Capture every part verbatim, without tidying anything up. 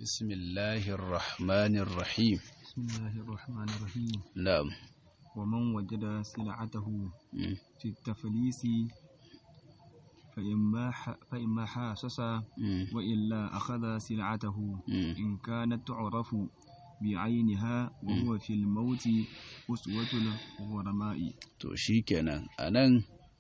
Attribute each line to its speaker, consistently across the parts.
Speaker 1: بسم الله الرحمن الرحيم.
Speaker 2: بسم الله الرحمن الرحيم.
Speaker 1: نعم.
Speaker 2: ومن وجد سلعته
Speaker 1: مم.
Speaker 2: في التفليس فإما ح- فإما حاسس
Speaker 1: مم.
Speaker 2: وإلا أخذ سلعته
Speaker 1: مم.
Speaker 2: إن كانت تعرف بعينها وهو في الموت أسوة الغرماء.
Speaker 1: To shikenan anan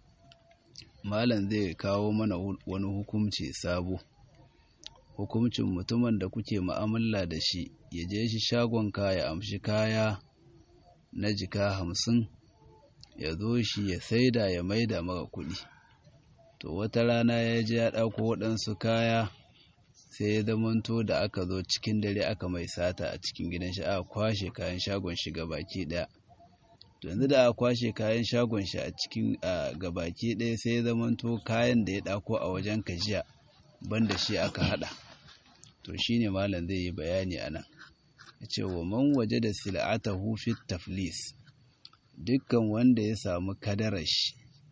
Speaker 1: malam zai kawo mana hu- wani hukunci sabo. Hukuncin mutumin da kuke mu'amala da shi ya je shi shagon ka ya amshi kaya na jika hamsin ya zo shi ya saida ya maida maka kuɗi. To wata rana ya je ya ɗauko waɗansu kaya sai ya zamanto da aka zo cikin dare aka mai sata a cikin gidan shi aka kwashe kayan shagon shi gabaki ɗaya. To yanzu da aka kwashe kayan shagon shi a cikin a gabaki ɗaya sai ya zamanto kayan da ya ɗauko a wajen ka jiya banda shi aka haɗa. To shine malam zai yi bayani anan. Ya ce wa man waje da sil'atahu fit taflis, dukkan wanda ya samu kadarar shi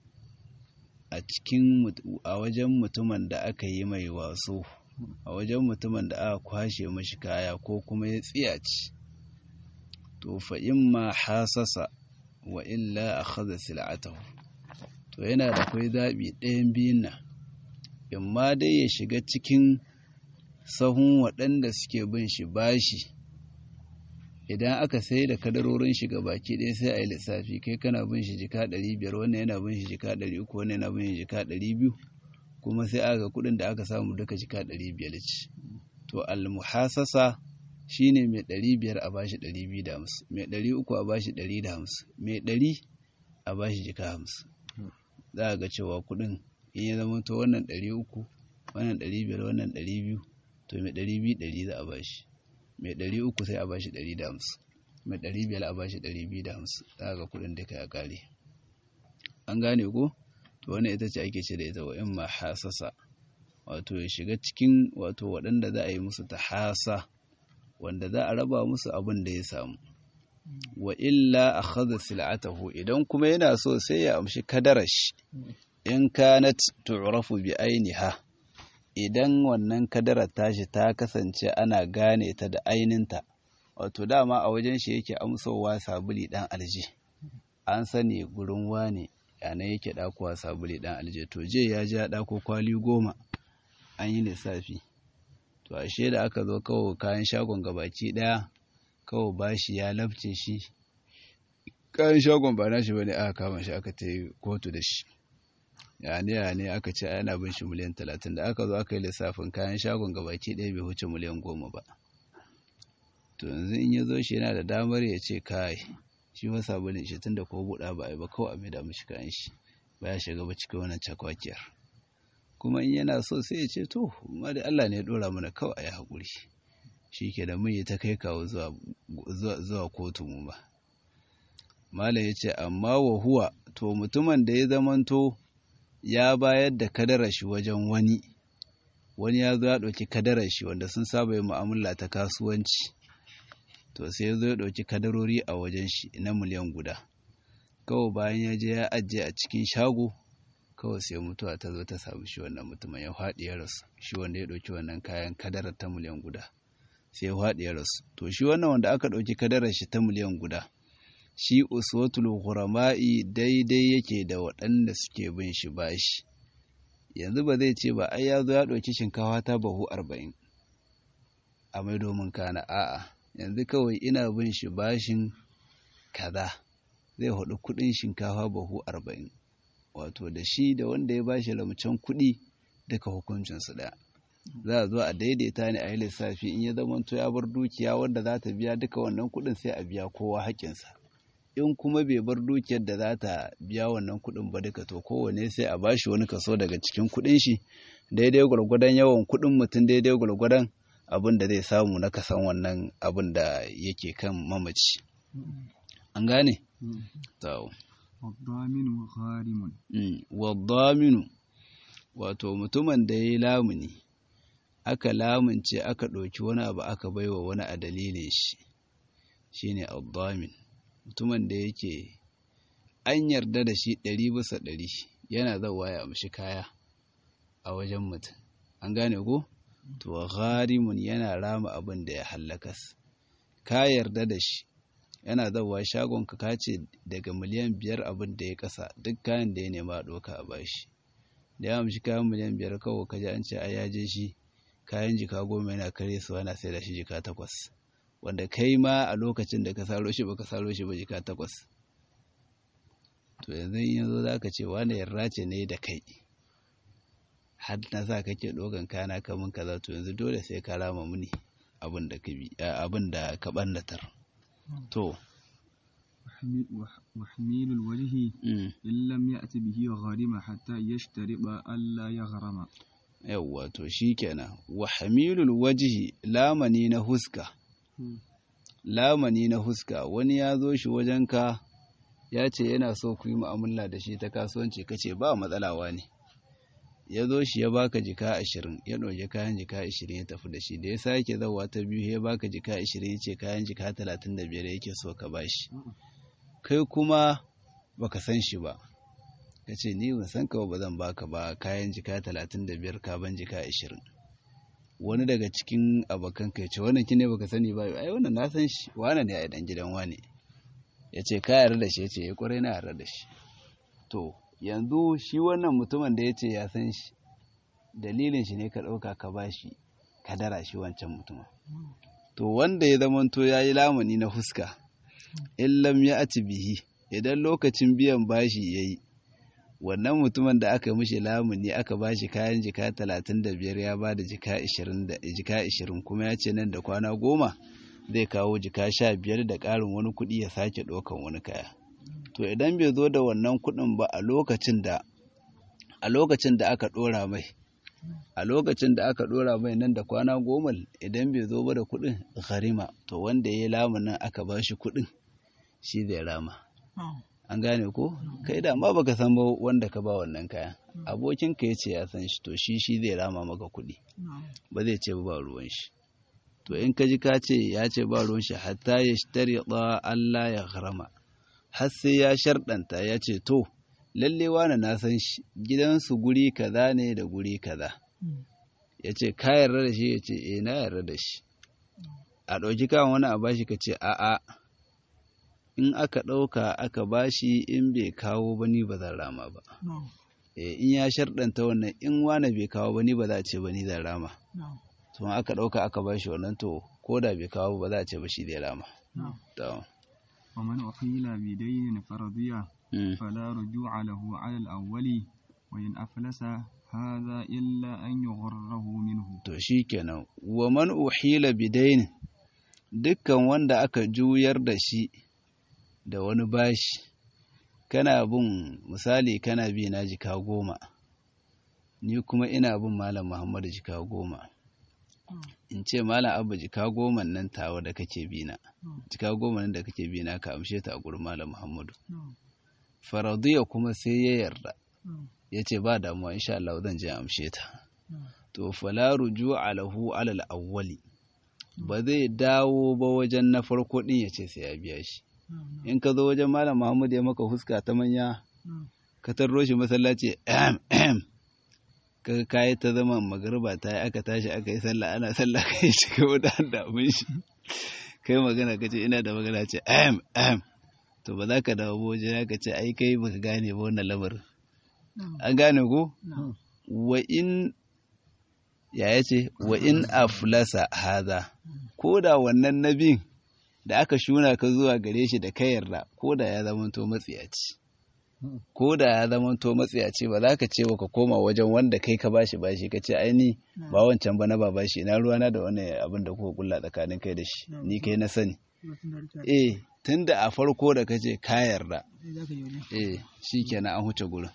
Speaker 1: a cikin mut- a wajen mutumin da aka yi mai waso, a wajen mutumin da aka kwashe mashi kaya ko kuma ya tsiyaci, to fa imma hasasa wa illa akhadha sil'atahu. To yana da kai zabi ɗayan biyun nan, imma dai ya shiga cikin sahun waɗanda suke bin shi bashi. Idan aka sai da kadarorin shi baki ɗaya sai a yi lissafi, kai kana bin shi jika ɗari biyar, wannan yana bin shi jika ɗari uku, wannan yana bin shi jika ɗari biyu, kuma sai aka kuɗin da aka samu duka jika ɗari biyar ce. To almuhasasa shine mai ɗari biyar a bashi ɗari biyu da hamsin, mai ɗari uku a bashi ɗari da hamsin, mai ɗari a bashi jika hamsin. Za a ga cewa kuɗin in ya zama to wannan ɗari uku, wannan ɗari biyar, wannan ɗari biyu, to mai ɗari biyu ɗari za a bashi. Mai ɗari uku sai a bashi ɗari da hamsin, mai ɗari biyar a bashi ɗari biyu da hamsin, za ga kuɗin duka ya ƙare. An gane ko? To wannan ita ce ake ce da ita wa in ma hasasa, wato ya shiga cikin wato waɗanda za a yi musu tahasa, wanda za a raba musu abin da ya samu. Wa illa akhadha sil'atahu, idan kuma yana so sai ya amshi kadarash in kanat tu'rafu bi ainiha, idan wannan kadarar tashi ta kasance ana gane ta da aininta, wato dama a wajen shi yake amsowa sabuli dan alje, an sani gurin wane yana yake dakuwa sabuli dan alje, to je ya ji ya dako kwali goma an yi lissafi. To ashe da aka zo kawo kayan shagon gabaki daya kawo bashi ya lafce shi, kayan shagon ba nashi bane, aka kama shi aka ta yi kotu da shi. yane yane aka ce ana bin shi miliyan talatin, da aka zo aka yi lissafin kayan shagon gabaki ɗaya bai huce miliyan goma ba. To yanzu in ya zo shi yana da damar ya ce kai shi fa sabulin shi tunda ko buɗa ba a yi ba kawai a maida mishi kayan shi, ba ya shiga ba cikin wannan cakwakiyar. Kuma in yana so sai ya ce to amma da Allah ne ya ɗora mana kawai a yi haƙuri, shi ke da mun yi ta kai kawo zuwa zuwa kotu mu ba. Malam ya ce amma wa huwa, to mutumin da ya zamanto ya bayar da kadarar shi wajen wani, wani ya zo ya ɗauki kadarar shi wanda sun saba yin mu'amala ta kasuwanci, to sai ya zo ya ɗauki kadarori a wajen shi na miliyan guda. Kawai bayan ya je ya ajiye a cikin shago, kawai sai mutuwa ta zo ta samu shi wannan mutumin, ya faɗi ya rasu. Shi wanda ya ɗauki wannan kayan kadarar ta miliyan guda sai ya faɗi ya rasu. To shi wannan wanda aka ɗauki kadarar shi ta miliyan guda, shi uswatul ghurama'i daidai yake da waɗanda suke bin shi bashi. Yanzu ba zai ce ba ai ya zo ya ɗauki shinkafa ta bahu arba'in a mai domin kana, a'a yanzu kawai ina bin shi bashin kaza, zai haɗu kuɗin shinkafa bahu arba'in, wato da shi da wanda ya bashi ramcen kuɗi duka hukuncinsu ɗaya. Za a zo a daidaita ne a yi lissafi, in ya zamanto ya bar dukiya wanda za ta biya duka wannan kuɗin sai a biya kowa haƙƙinsa. In kuma bai bar dukiyar da za ta biya wannan kuɗin ba duka, to kowane sai a bashi wani kaso daga cikin kuɗin shi, daidai gwargwadon yawan kuɗin mutum, daidai gwargwadon abin da zai samu na kasan wannan abin da yake kan mamaci. An gane? Tawo.
Speaker 2: والضامن غارم.
Speaker 1: Waddaminu, wato mutumin da ya yi lamuni, aka lamunce aka ɗauki wani abu aka baiwa wani a dalilin shi, shine addamin. Mutumin da yake an yarda da shi ɗari bisa ɗari, yana zauwa ya amshi kaya a wajen mutum. An gane ko? to gharimun yana rama abin da ya hallakas. Ka yarda da shi yana zawa shagon ka kace daga miliyan biyar abin da ya kasa duk kayan da ya nema a ɗauka a bashi, da ya amshi kayan miliyan biyar kawai kaji an ce ai ya je shi kayan jika goma yana kare su ana sai da shi jika takwas, wanda kai ma a lokacin da ka saro shi baka saro shi ba jika takwas. To yanzu in yanzu za ka ce wani yarda ce ne da kai har na sa kake ɗogan kana kamun kaza, to yanzu dole sai ka rama muni abin da ka bi abin da ka ɓannatar. To
Speaker 2: وحميل الوجه إن لم يأت به غارما حتى يشترط ألا يغرم.
Speaker 1: yawwa to shikenan. Wa hamilul wajhi lamani na huska, lamani na huska wani ya zo shi wajenka ya ce yana so ku yi mu'amala da shi ta kasuwanci, kace ba matsalawa ne, ya zo shi ya baka jika ashirin, ya ɗauki kayan jika ashirin ya tafi da shi, da ya sake zawa ta biyu ya baka jika ashirin ya ce kayan jika talatin da biyar yake so ka bashi, kai kuma baka san shi ba, ka ce ni ban san ka ba zan baka ba kayan jika talatin da biyar ka ban jika ashirin. Wani daga cikin abokan ka ya ce wannan kine baka sani ba, ai wannan na san shi, wane ne a dan gidan wane, ya ce ka yarda da shi, ya ce ya kwarai na yarda da shi. To yanzu shi wannan mutumin da ya ce ya san shi, dalilin shi ne ka ɗauka ka ba shi ka dara shi wancan mutumin. To wanda ya zamanto ya yi lamuni na fuska, in lam ya ati bihi, idan lokacin biyan bashi ya yi, wannan mutumin da aka mishi lamuni aka ba shi kayan jika talatin da biyar ya ba da jika ashirin kuma ya ce nan da kwana goma zai kawo jika sha biyar da ƙarin wani kuɗi ya sake ɗaukan wani kaya. To idan bai zo da wannan kuɗin ba a lokacin da a lokacin da aka ɗora mai a lokacin da aka ɗora mai nan da kwana goma, idan bai zo ba da kuɗin gharima, to wanda ya yi lamunin aka ba shi kuɗin shi zai rama. An gane ko? Kai da ma baka san ba wanda ka ba wannan kayan, abokinka ya ce ya san shi, to shi shi zai rama maka kuɗi, ba zai ce ba ruwan shi. To in ka ji ka ce ya ce ba ruwan shi, hatta ya shtari Allah ya gharama, har sai ya sharɗanta ya ce to lalle wani na san shi, gidansu guri kaza ne da guri kaza, ya ce ka yarda da shi, ya ce eh na yarda da shi. A ɗauki kawan wani a bashi, ka ce a'a, in aka ɗauka aka bashi in bai kawo ba ni ba zan rama ba. Eh in ya sharɗanta wannan, in wani bai kawo ba ni ba za a ce ba ni zan rama. To aka ɗauka aka bashi wannan, to ko da bai kawo ba za a ce ba shi zai rama. To
Speaker 2: ومن أحيل بدين فرضية فلا رجوع له على الأول وإن أفلس هذا إلا أن يغره منه.
Speaker 1: to shikenan. Wa man uhila bidain, dukkan wanda aka juyar da shi da wani bashi, kana bin misali kana bi na jika goma, ni kuma ina bin malam Muhammadu jika goma, in ce malam Abba jika goma nan tawa da kake bi na, jika goma nan da kake bi na ka amshe ta a gurin malam Muhammadu. Faradiya kuma sai ya yarda, ya ce ba damuwa insha Allah zan je amshe ta. To fala ruju'a lahu alal awwali, ba zai dawo ba wajen na farko din ya ce sai ya biya shi. In ka zo wajen malam Muhammadu ya maka huska ta manya, ka tarro shi masallaci ehem ehem, kaga kayi ta zama magariba ta yi aka tashi aka yi sallah ana sallah kai shi kai da damun shi, kai magana kace ina da magana, ce ehem ehem, to ba za ka dawo waje ka ce ai kai baka gane ba wannan lamarin. An gane ko? Wa in ya yace wa in aflasa haza, ko da wannan nabin da aka shuna ka zuwa gare shi da ka yarda, ko da ya zama to matsiyaci, ko da ya zama to matsiyaci ba za ka ce ka koma wajen wanda kai ka bashi bashi ka ce ai ni ba wancan ba na ba bashi, na ruwana da wani abin da kuka kulla tsakanin kai da shi, ni kai na sani. Eh tunda a farko da kace ka yarda, eh shikenan an huce gurin.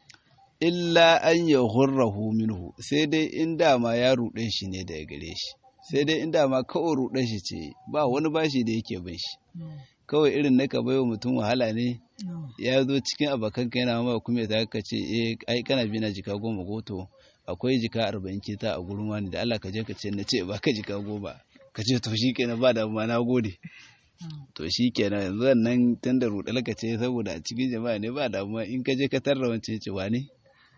Speaker 1: Illa an yaghurrahu minhu, sai dai in dama ya ruɗe shi ne daga gare shi, sai dai in dama kawai ruɗe shi ce, ba wani bashi da yake bin shi, kawai irin naka baiwa mutum wahala ne, ya zo cikin abokanka yana ma kuma ta ka ce eh ai kana bi na jika goma ko, to akwai jika arba'in kita a gurin wani da Allah ka je ka ce na ce ba ka jika goma, ka ce to shikenan ba damuwa na gode. To shikenan yanzu wannan tunda ruɗe ka ce saboda a cikin jama'a ne ba damuwa, in ka je ka tarra wancan ce wane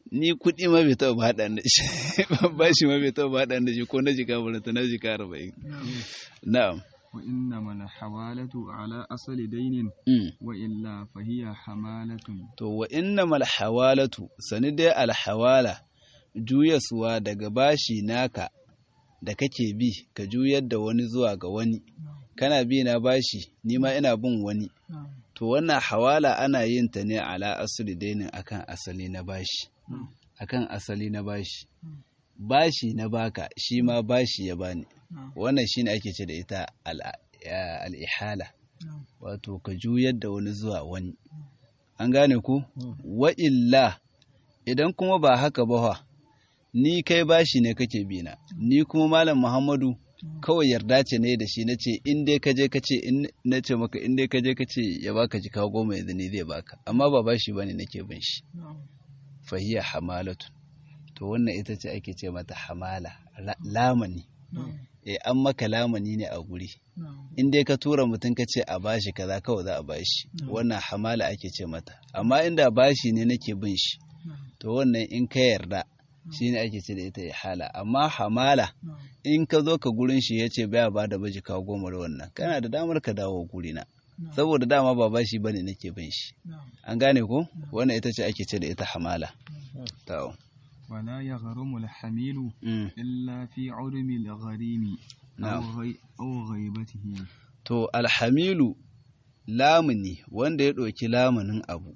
Speaker 1: ni kuɗi ma bai taɓa haɗa da shi bashi ma bai taɓa haɗa da shi ko na jika barata na jika arba'in na'am
Speaker 2: wa innama al-hawalatu ala asali dainin wa illa fa hiya hamalatun
Speaker 1: to wa innama al-hawalatu sani dai al-hawala juyaswa daga bashi naka da kake bi ka juyar da wani zuwa ga wani kana bi na bashi ni ma ina bin wani to wannan hawala ana yin ta ne ala asali dainin akan asali na bashi akan asali na bashi bashi na baka shi ma bashi ya bani wannan shine ake ce da ita al-ihala wato ka juyar da wani zuwa wani an gane ku wa illa idan kuma ba haka ba ni kai bashi ne kake bina ni kuma malam Muhammadu kawai yarda ce ne da shi nace in dai kaje kace in nace maka in dai kaje kace ya baka jika goma yanzu ne zai baka amma ba bashi bane nake bin shi fa hiya hamalatu to wannan ita ce ake ce mata hamala lamani eh an maka lamani ne a guri in dai ka tura mutum kace a bashi kaza kawai za a bashi wannan hamala ake ce mata amma inda bashi ne nake bin shi to wannan in ka yarda shi ne ake ce da ita ihala amma hamala in ka zo ka gurin shi ya ce baya ba da baji kawo goma da wannan kana da damar ka dawo gurina saboda dama ba bashi bane nake bin shi an gane ko wannan ita ce ake ce da ita hamala tawo
Speaker 2: wala yaghrumu al-hamilu illa fi udmi al-gharimi aw ghaibatihi
Speaker 1: to al-hamilu lamuni wanda ya ɗauki lamunin abu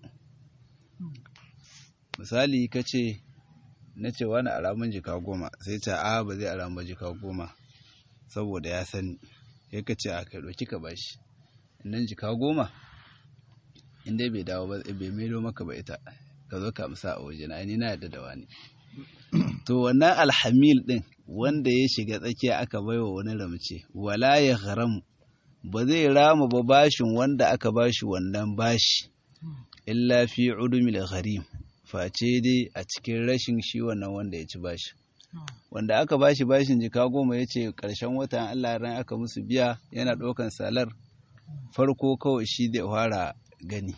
Speaker 1: misali kace na ce wani alamun jika goma sai ce a ba zai alamun jika goma saboda ya sani ya ka ce a kai ɗauki ka bashi nan jika goma inda bai dawo ba bai maido maka ba ita ka zo ka amsa a waje na ni na yadda da wani to wannan alhamil din wanda ya shiga tsakiya aka baiwa wani ramce wala ya haram ba zai rama ba bashin wanda aka bashi wannan bashi illa fi udumil gharim face dai a cikin rashin shi wannan wanda ya ci bashi wanda aka bashi bashin jika goma ya ce ƙarshen watan Allah ran aka musu biya yana ɗaukan salar farko kawai shi zai fara gani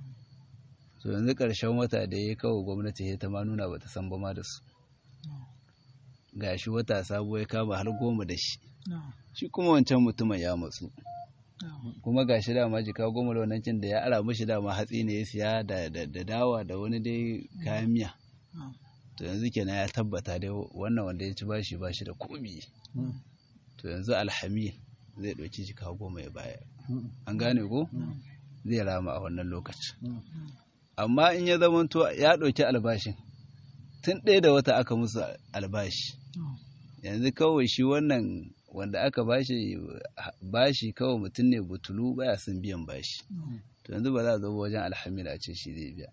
Speaker 1: to yanzu ƙarshen wata da ya kawo gwamnati ya ta ma nuna bata san ba ma da su gashi wata sabo ya kama har goma da shi shi kuma wancan mutumin ya matsu kuma ga shi dama jika goma da wannan cin da ya ara mashi dama hatsi ne ya siya da dawa da wani dai kayan miya to yanzu kenan ya tabbata dai wannan wanda ya ci bashi bashi da komi to yanzu alhamil zai ɗauki jika goma ya bayar an gane ko zai rama a wannan lokacin amma in ya zamanto ya ɗauki albashin tun ɗaya da wata aka musu albashi yanzu kawai shi wannan wanda aka bashi bashi kawai mutum ne butulu baya son biyan bashi to yanzu ba za a zo wajen alhamila a ce shi zai biya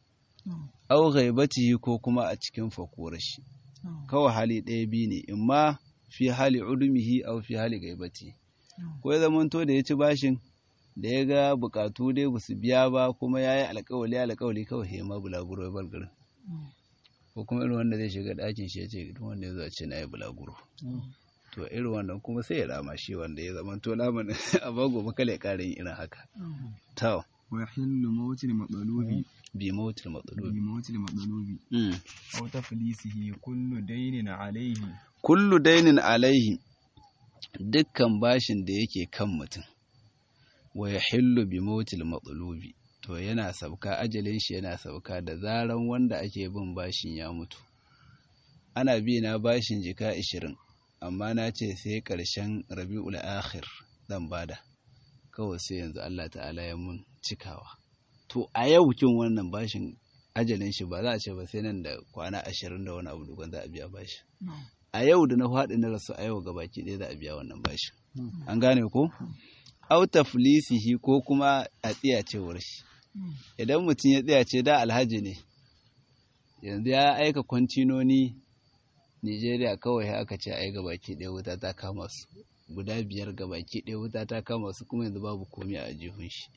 Speaker 1: au ghaibatihi ko kuma a cikin fakuwar shi kawai hali ɗaya biyu ne imma fi hali udumihi au fi hali ghaibatihi ko ya zamanto da ya ci bashin da ya ga bukatu dai ba su biya ba kuma ya yi alkawali alkawali kawai ya ma bulaguro ya bar garin ko kuma irin wanda zai shiga ɗakin shi ya ce duk wanda ya zo a ce na yi bulaguro to irin wannan kuma sai ya rama shi wanda ya zama to lamun a bago ba kale karin irin haka to
Speaker 2: wa yahillu mawtil matlubi
Speaker 1: bi mawtil matlubi
Speaker 2: bi mawtil matlubi aw taflisihi kullu daynin alayhi
Speaker 1: kullu daynin alayhi dukkan bashin da yake kan mutum wa yahillu bi mawtil matlubi to yana sauka ajalin shi yana sauka da zaran wanda ake bin bashin ya mutu ana bi na bashin jika ishirin amma na ce sai ƙarshen rabi'ul akhir zan bada kawai sai yanzu Allah ta'ala ya mun cikawa to a yau kin wannan bashin ajalin shi ba za a ce ba sai nan da kwana ashirin da wani abu dukkan za a biya bashi a yau da na faɗi na rasu a yau gabaki ɗaya za a biya wannan bashin an gane ko au taflisihi ko kuma a tsiyacewar shi idan mutum ya tsiyace da alhaji ne yanzu ya aika kwantinoni Nigeria kawai aka ce ai gabaki ɗaya wuta ta kama su guda biyar gabaki ɗaya wuta ta kama su kuma yanzu babu komai a jihun shi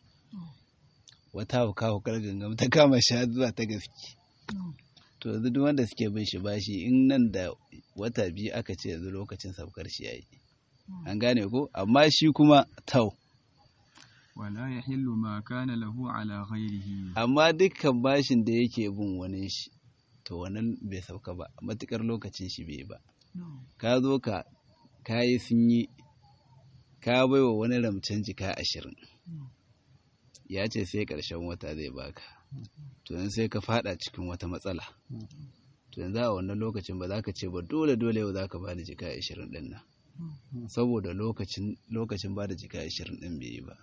Speaker 1: wata hauka haukar gangam ta kama shi zuwa ta gaske to yanzu duk wanda suke bin shi bashi in nan da wata biyu aka ce yanzu lokacin saukar shi yayi an gane ko amma shi kuma tau
Speaker 2: wala yahillu ma kana lahu ala ghairihi
Speaker 1: amma dukkan bashin da yake bin wani shi to wannan bai sauka ba matukar lokacin shi bai ba. Ka zo ka kayi sun yi ka baiwa wani ramcen jika ashirin ya ce sai ƙarshen wata zai baka, to yanzu sai ka fada cikin wata matsala, to yanzu a wannan lokacin ba za ka ce ba dole dole yau za ka bada jika ashirin din nan, saboda lokacin lokacin bada jika ashirin din bai yi ba.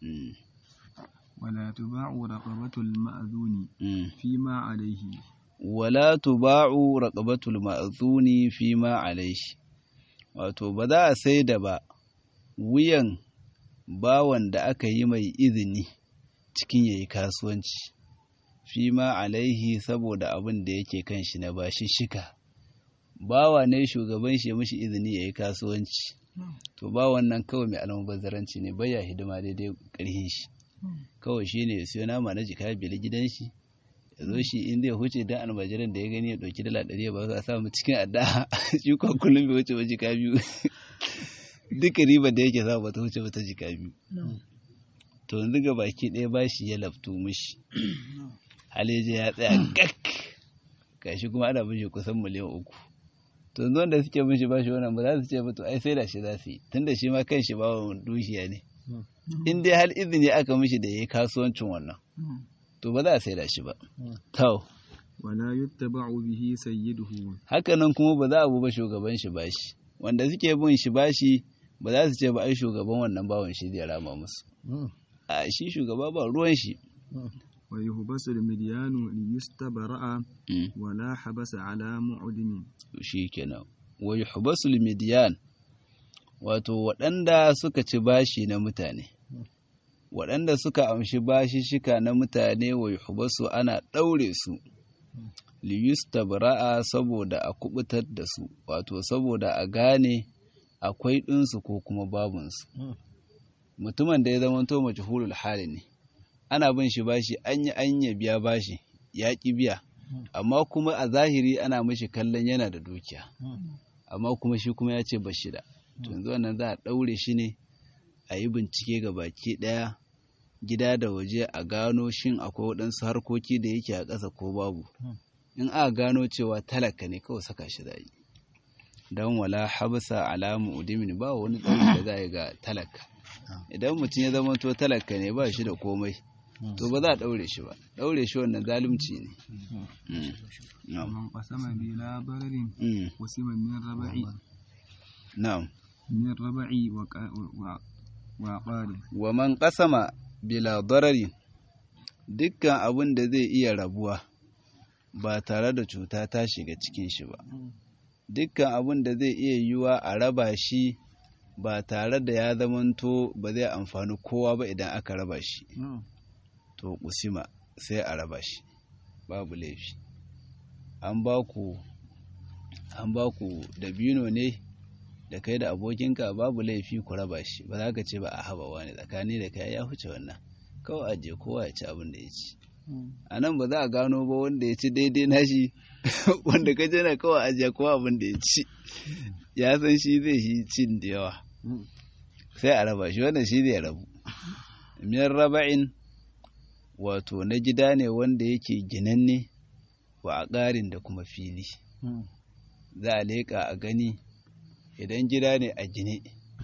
Speaker 2: wala tuba'u raqabatul ma'zuni fi ma alayhi
Speaker 1: wala tuba'u raqabatul ma'zuni fi ma alayhi, wato ba za a sai da ba wuyan bawan da aka yi mai izini cikin yayi kasuwanci fi ma alaihi saboda abin da yake kan shi na bashi shika. Bawa ne shugaban shi mishi izini yayi kasuwanci, to bawan nan kawai mai almubazzaranci ne, baya hidima daidai ƙarhin shi, kawai shine ya siyo nama na jika biyar gidan shi ya zo shi in zai huce dan almajiran da ya gani ya ɗauki dala ɗari ba za a samu cikin adda shi kwa kullum bai wuce ba jika biyu duka riba da yake samu bata wuce bata jika biyu. To yanzu ga baki ɗaya bashi ya laftu mishi haleje ya tsaya gak gashi kuma ana mishi kusan miliyan uku. To yanzu wanda suke mishi bashi wannan ba za su ce ba to ai sai da shi za su yi, tunda shi ma kan shi bawon dukiya ne, in dai har izini aka mishi da yayi kasuwancin wannan to ba za a sai da shi ba. To
Speaker 2: wala yuttaba'u bihi sayyiduhu,
Speaker 1: haka nan kuma ba za a bu ba shugaban shi bashi, wanda suke bin shi bashi ba za su ce ba ai shugaban wannan bawan shi zai rama musu, a shi shugaba ba ruwan shi.
Speaker 2: wa yuhbasu al-midyanu li yustabara'a wala habasa ala mu'dimi,
Speaker 1: shi kenan wa yuhbasu al-midyan, wato waɗanda suka ci bashi na mutane, waɗanda suka amshi bashi shika na mutane, wa yuhbasu ana ɗaure su li yustabara'a saboda a kubutar da su, wato saboda a gane akwai ɗinsu ko kuma babunsu. Mutumin da ya zama to majhulul hali ne, ana bin shi bashi an yi an ya biya bashi ya ƙi biya, amma kuma a zahiri ana mishi kallon yana da dukiya, amma kuma shi kuma ya ce bashi da, to yanzu wannan za a ɗaure shi ne a yi bincike ga baki ɗaya gida da waje a gano shin akwai waɗansu harkoki da yake a ƙasa ko babu. In aka gano cewa talaka ne kawai saka shi za yi, don wala habsa ala mu'dimin, ba wani ɗauri da za a yi ga talaka. Idan mutum ya zama to talaka ne ba shi da komai to ba za a ɗaure shi ba, ɗaure shi wannan zalunci ne.
Speaker 2: man qasama bila bararin qasima min raba'i,
Speaker 1: na'am,
Speaker 2: min raba'i wa wa qari,
Speaker 1: wa man qasama bila darari, dukkan abin da zai iya rabuwa ba tare da cuta ta shiga cikin shi ba, dukkan abin da zai iya yiwuwa a raba shi ba tare da ya zamanto ba zai amfani kowa ba idan aka raba shi, to kusima sai a raba shi, babu laifi. An ba ku an ba ku dabino ne da kai da abokinka, babu laifi ku raba shi, ba za ka ce ba a haba wani tsakani da kai ya huce wannan, kawai aje kowa ya ci abin da ya ci. A nan ba za a gano ba wanda ya ci daidai nashi wanda ka jana kawai aje kowa abin da ya ci, ya san shi zai shi cin da yawa sai a raba shi, wannan shi zai rabu. Min raba'in, wato na gida ne wanda yake ginanne, wa a ƙarin da kuma fili, za a leƙa a gani idan gida ne a gine,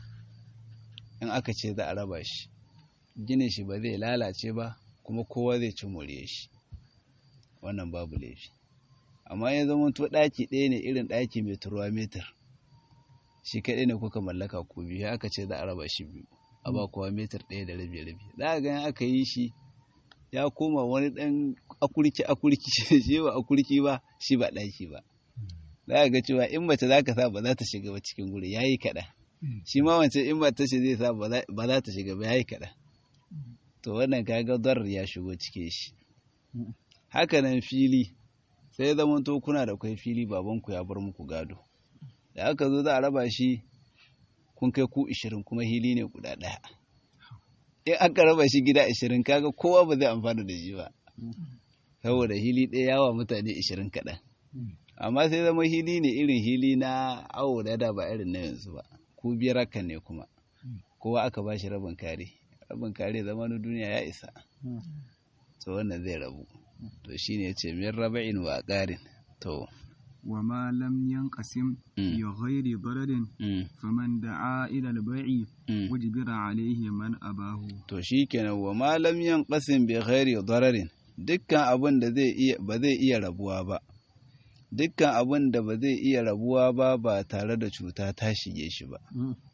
Speaker 1: in aka ce za a raba shi, ginin shi ba zai lalace ba kuma kowa zai ci more shi, wannan babu laifi. Amma ya zama to ɗaki ɗaya ne, irin ɗaki mai turuwa metar, shi kaɗai ne kuka mallaka ku biyu, aka ce za a raba shi biyu a ba kowa metar ɗaya da rabi rabi, za a gani aka yi shi ya koma wani ɗan akurki akurki shi ba akurki ba, shi ba ɗaki ba. Za a ga cewa in mace za ka sa ba za ta shiga ba cikin guri, ya yi kaɗan, shi ma wancan in mace ce zai sa ba za ta shiga ba, ya yi kaɗan. To wannan kaga darar ya shigo cike shi. Haka nan fili, sai zama to kuna da kai fili babanku ya bar muku gado, da aka zo za a raba shi kun kai ku ishirin kuma hili ne guda ɗaya, in aka raba shi gida ishirin kaga kowa ba zai amfana da shi ba, saboda hili ɗaya yawa mutane ishirin kaɗan. Amma sai zama hili ne irin hili na awo da da ba irin na yanzu ba, ku biyar haka ne kuma kowa aka ba shi rabin kare, rabin kare zama na duniya ya isa, to wannan zai rabu. To shine yace min raba'in wa qarin, to
Speaker 2: وما لم ينقسم بغير ضرر فمن دعا إلى البيع وجبر عليه من أباه.
Speaker 1: to shikenan wa ma lam yanqasim bi ghairi dararin, dukkan abin da zai iya ba zai iya rabuwa ba dukkan abin da ba zai iya rabuwa ba ba tare da cuta ta shige shi ba.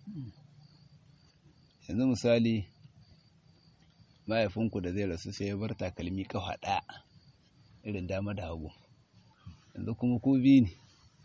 Speaker 1: Yanzu misali mahaifinku da zai rasu sai ya bar takalmi kafa ɗaya irin dama da hagu, yanzu kuma ku biyu ne,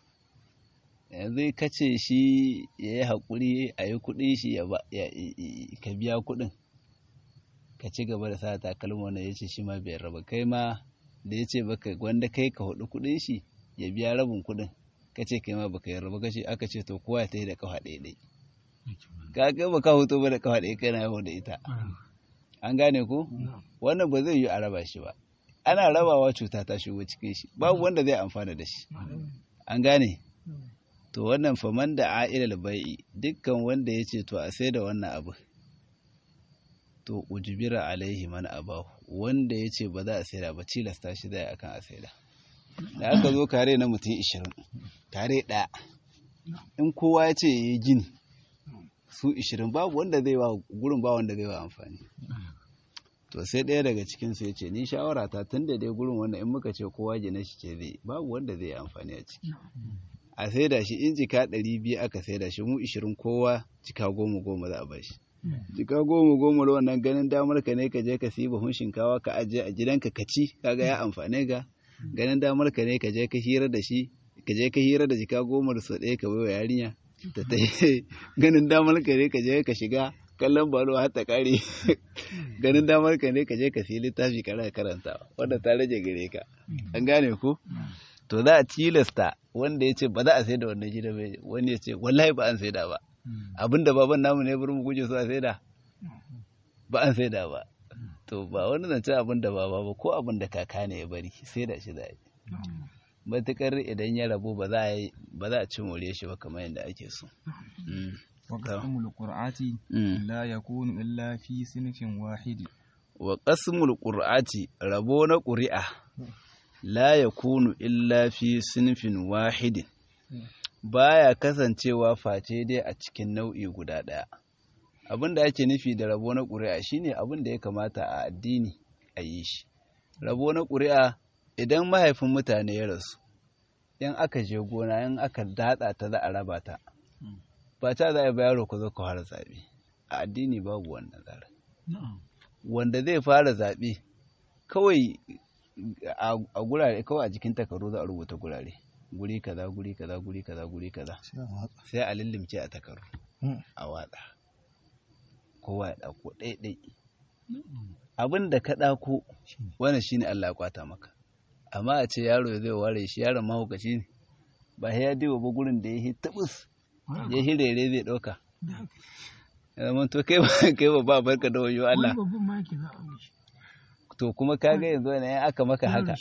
Speaker 1: yanzu ka ce shi ya yi haƙuri a yi kuɗin shi ka biya kuɗin ka ci gaba da sa takalma, wanda ya ce shi ma bai raba, kai ma da ya ce baka wanda kai ka hudu kuɗin shi ya biya rabin kuɗin, ka ce kai ma baka yi raba, aka ce to kowa ta yi da kafa ɗaya ɗai, ka ga baka hutu ba da kafa ɗaya kana yawo da ita. An gane ko wannan ba zai yi a raba shi ba, ana rabawa cuta ta shigo cikin shi, babu wanda zai amfana da shi. An gane to wannan faman da a'ilal bai'i, dukkan wanda ya ce to a sai da wannan abu, to ujbira alaihi man abahu, wanda ya ce ba za a saida ba tilasta shi zai akan a saida. Da aka zo kare na mutum ishirin kare ɗaya, in kowa ya ce ya yi gini su ishirin, babu wanda zai wa gurin, ba wanda zai wa amfani. To sai ɗaya daga cikinsu ya ce ni shawara ta tun da dai gurin wannan in muka ce kowa gina shi ce zai, babu wanda zai amfani a ciki, a saida shi in jika ɗari biyu aka saida shi, mu ishirin kowa jika goma goma za a bashi. Jika goma goma wannan ganin damar ka ne ka je ka siyi buhun shinkawa ka ajiye a gidanka ka ci, kaga ya amfane ga. Ganin damar ka ne ka je ka hira da shi, ka je ka hira da jika goma da sau ɗaya ka baiwa yarinya ta ta ganin damar ka ne ka je ka shiga kallon balo har ta kare, ganin damar ka ne ka je ka siyi littafi kana karanta, wanda ta rage gare ka. An gane ko? To za a tilasta wanda ya ce ba za a sai da wannan gida bai, wani ya ce wallahi ba an saida ba, abinda baban namu ne bari mu guje su a saida, ba an saida ba. To ba wani zance abinda baba ba, ko abinda kaka ne ya bari saida shi za a yi, matukar idan ya rabu ba za a ci more shi ba kamar yadda ake so.
Speaker 2: wa qasmul qur'ati la yakunu illa fi sinfin wahid.
Speaker 1: Wa qasmul qur'ati, rabo na ƙuri'a, la yakunu illa fi sinfin wahidin, baya kasancewa face dai a cikin nau'i guda ɗaya. Abin da ake nufi da rabo na ƙuri'a shine abin da ya kamata a addini a yi shi. Rabo na ƙuri'a, idan mahaifin mutane ya rasu, in aka je gona, in aka datsa ta za a raba ta, ba ta za a yi yaro ku zo ka fara zaɓe. A addini babu wannan tsari. Wanda zai fara zaɓe kawai a gurare, kawai a jikin takardu za a rubuta gurare, guri kaza guri kaza guri kaza guri kaza, sai a lullumce a takardu a watsa, kowa ya ɗauko ɗaiɗai. Abin da ka ɗauko wannan shine Allah ya kwata maka. Amma a ce yaro zai ware shi, yaron mahaukaci ne, ba ya diba ba gurin da ya yi tabus ya yi rere zai ɗauka. Zaman to kai ba ba barka da wayo Allah. To kuma ka ga yanzu ne aka maka haka.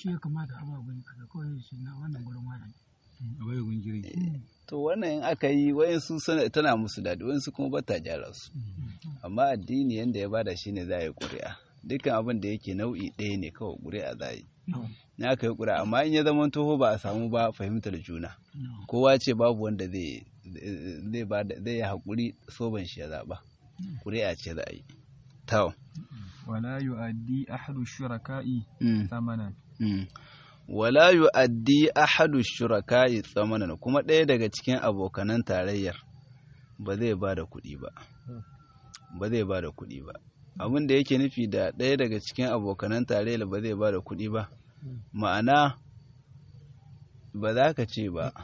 Speaker 1: To wannan in aka yi wayansu tana musu daɗi, wayansu kuma ba ta gyara su. Amma addini yanda ya bada shi ne za a yi ƙuri'a. Dukkan abin da yake nau'i ɗaya ne kawai ƙuri'a za a yi. Na aka yi ƙuri'a, amma in ya zama toho ba a samu ba fahimtar juna. Kowa ce babu wanda zai zai bada zai yi haƙuri soban shi ya zaɓa. Ƙuri'a ce za a yi. Tawo.
Speaker 2: Wala yu'addi ahadu shuraka'i thamanan.
Speaker 1: Wala yu'addi ahadu shuraka'i thamanan, kuma ɗaya daga cikin abokanan tarayyar ba zai ba da kuɗi ba. Ba zai ba da kuɗi ba. Abin da yake nufi da ɗaya daga cikin abokanan tarayyar ba zai ba da kuɗi ba, ma'ana ba za ka ce ba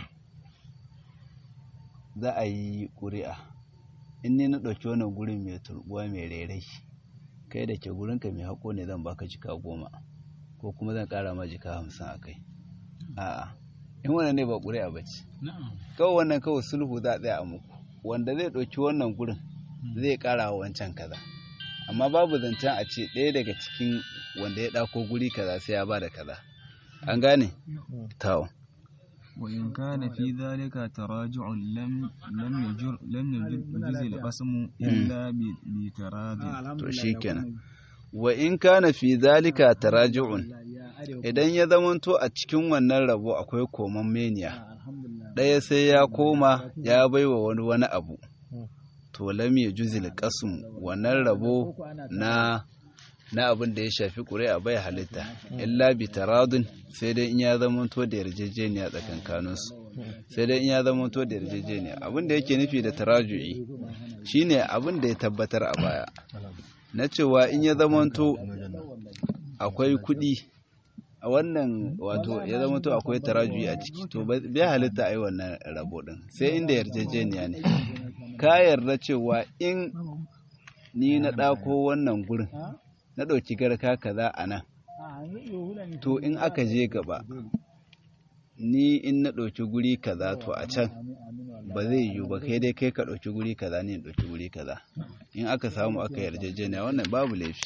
Speaker 1: za a yi ƙuri'a, in ni na ɗauki wannan gurin mai turɓuwa mai rairai, kai da ke gurinka mai haƙo ne zan baka jika goma, ko kuma zan ƙara ma jika hamsin a kai. A'a, in wannan ne ba ƙuri'a ba ce, kawai wannan kawai sulhu za a tsaya a muku, wanda zai ɗauki wannan gurin zai ƙara wa wancan kaza, amma babu zancen a ce ɗaya daga cikin wanda ya ɗauko guri kaza sai ya ba da kaza. An gane? Tawo.
Speaker 2: wa in kana fi dhalika taraju'un lam lam yajur lam yajur al-qasmu illa bi taradi.
Speaker 1: To shikenan. wa in kana fi zalika taraji'un idan ya zamanto a cikin wannan rabo akwai koman meniya ɗaya sai ya koma ya baiwa wani wani abu to lam yajuzil qasm wannan rabo na na abin da ya shafi ƙuri'a bai halitta illa bi taradun sai dai in ya zamanto da yarjejeniya tsakankaninsu sai dai in ya zamanto da yarjejeniya abin da yake nufi da taraju'i shine abin da ya tabbatar a baya na cewa in ya zamanto akwai kuɗi a wannan wato ya zamanto akwai taraju'i a ciki to bai halitta a yi wannan rabo din sai inda yarjejeniya ne ka yarda cewa in ni na ɗako wannan gurin na ɗauki garka kaza a nan to in aka je gaba ni in na ɗauki guri kaza to a can ba zai yiwu ba kai dai kai ka ɗauki guri kaza ne in ɗauki guri kaza in aka samu aka yarjejeniya wannan babu laifi.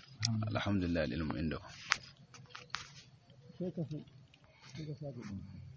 Speaker 1: Alhamdulillah ilmu inda